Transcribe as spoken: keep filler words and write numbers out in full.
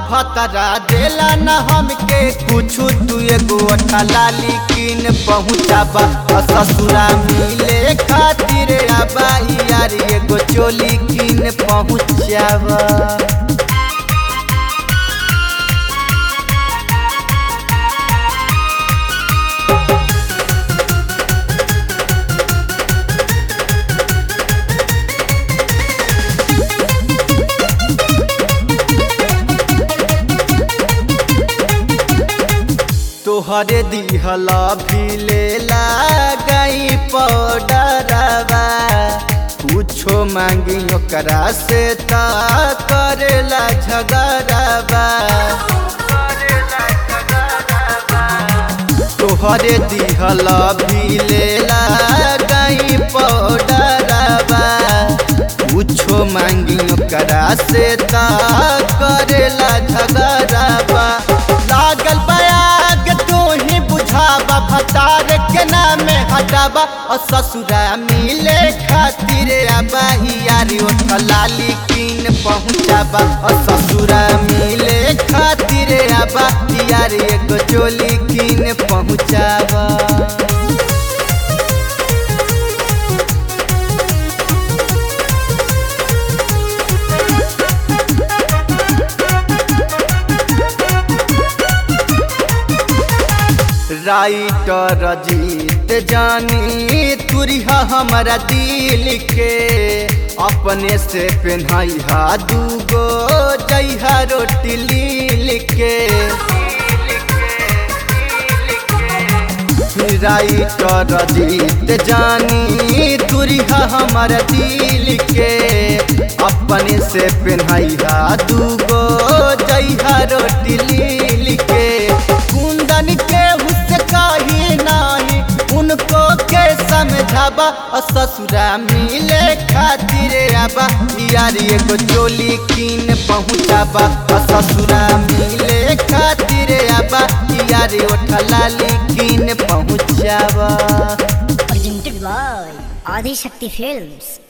भतरा देला न हमके कुछु तू एगो लाली किन पहुँचाबा ससुरा मिले खातिर आबा यार एगो चोली किन पहुँचाबा। तोहरे दिहला भी लेला गई पाउडरवा कुछो मांगी ओकरा से ता करेला झगड़ावा। तोहरे दिहला भी लेला गई पाउडरवा कुछो मांगी ओकरा से ता करेला झगड़ावा। लागल भतार के नाम हटाबा और ससुरा मिले खातिर आबा यारी ओठ लाली किन पहुँचाबा और ससुरा मिले खातिर आबा यारी एगो चोली किन पहुँचाबा। राइटर जीत जानी तुरिहा हमारा दिल के अपने से पहनाइहा दूगो जइहा रोटी लील के। राइटर जीत जानी तुरिहा हमारा दिल के अपने से पहनाइहा दूगो जइहा रोटी लील के। कुंदन के कही नाही उनको के समझाबा और ससुरा मिले खातिर आबा यार एगो चोली किन पहुँचाबा और ससुरा मिले खातिर आबा यार ओठ लाली किन पहुँचाबा। Presented by Adi Shakti Films।